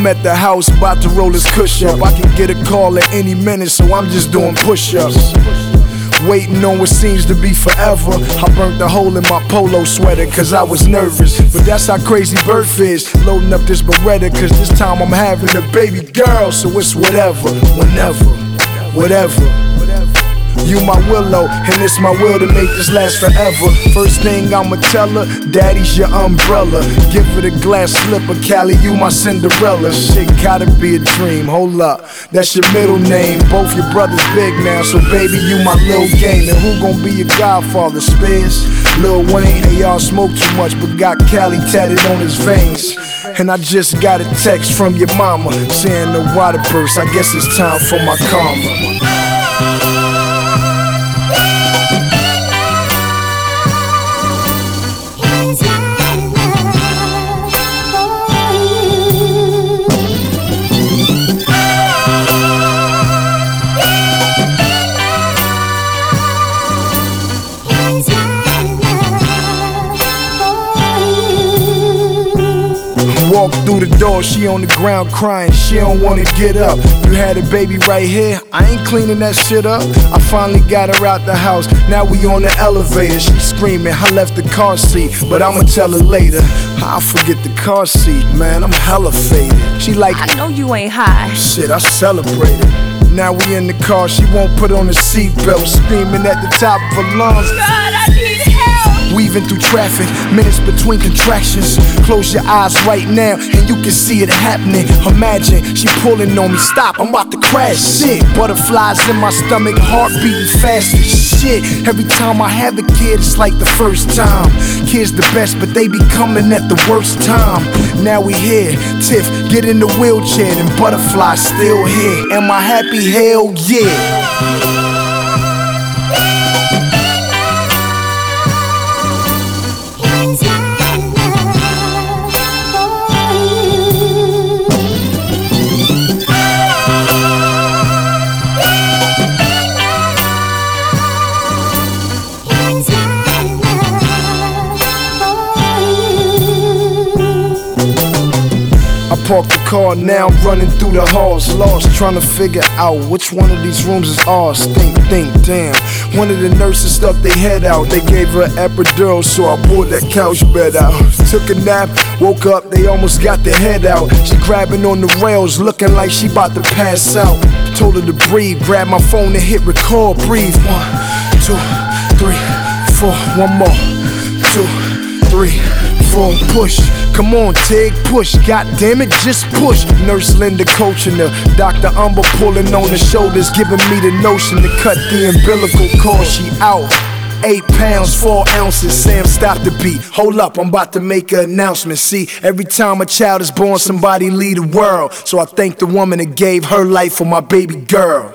at the house, about to roll his cush up. I can get a call at any minute, so I'm just doing push-ups. Waiting on what seems to be forever. I burnt the hole in my polo sweater cause I was nervous. But that's how crazy birth is. Loading up this Beretta cause this time I'm having a baby girl. So it's whatever, whenever, whatever. You my willow, and it's my will to make this last forever. First thing I'ma tell her, daddy's your umbrella. Give her the glass slipper, Callie, you my Cinderella. Shit gotta be a dream, hold up, that's your middle name. Both your brothers big now, so baby, you my little game. And who gon' be your godfather, Spears? Lil Wayne, and y'all smoke too much, but got Callie tatted on his veins. And I just got a text from your mama, saying the water burst, I guess it's time for my karma. Walk through the door, she on the ground crying, she don't wanna get up. You had a baby right here, I ain't cleaning that shit up. I finally got her out the house, now we on the elevator. She screaming, I left the car seat, but I'ma tell her later. I'll forget the car seat, man, I'm hella faded. She like, I know you ain't high. Shit, I celebrated. Now we in the car, she won't put on a seatbelt, screaming at the top of her lungs, God, I need help. Weaving through traffic, minutes between contractions. Close your eyes right now and you can see it happening. Imagine she pulling on me, stop, I'm about to crash. Shit, butterflies in my stomach, heart beating fast as shit. Every time I have a kid, it's like the first time. Kids the best, but they be coming at the worst time. Now we here, Tiff, get in the wheelchair, and butterfly still here. Am I happy? Hell yeah. I parked the car, now I'm running through the halls, lost, trying to figure out which one of these rooms is ours. Think, damn. One of the nurses stuck their head out. They gave her an epidural, so I pulled that couch bed out. Took a nap, woke up, they almost got their head out. She grabbing on the rails, looking like she about to pass out. Told her to breathe, grabbed my phone and hit record, breathe. 1, 2, 3, 4, one more. 2, 3, 4, push. Come on, Tig, push. God damn it, just push. Nurse Linda coaching her. Dr. Umber pulling on the shoulders, giving me the notion to cut the umbilical cord. She out. 8 pounds, 4 ounces. Sam, stop the beat. Hold up, I'm about to make an announcement. See, every time a child is born, somebody lead the world. So I thank the woman that gave her life for my baby girl.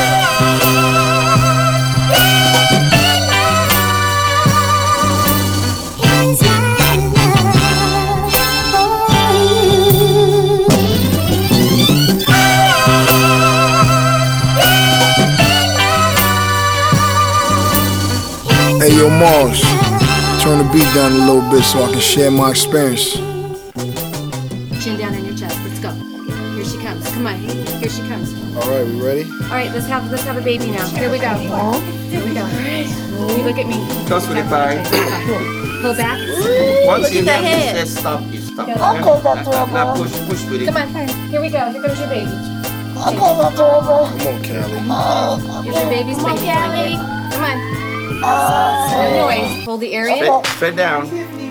Hey yo Mars, turn the beat down a little bit so I can share my experience. Chin down on your chest, let's go. Here she comes, come on, here she comes. Alright, we ready? Alright, let's have a baby now. Here we go. Here we go. You look at me. Toss with the pie. Pull back. Once you have this, let's stop. You stop. Now push with it. Come on, here we go. Here comes your baby. Come on, Callie. Here's your baby's baby. Come on. No noise. Hold the area. Spread down.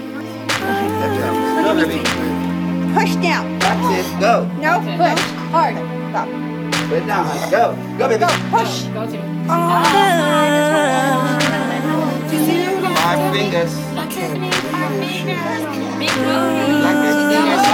Go, baby. Push down. That's it. Go. No, push. Hard. Stop. Spread down. Go. Go, baby. Go. Push. Go to. 5 fingers. Like this.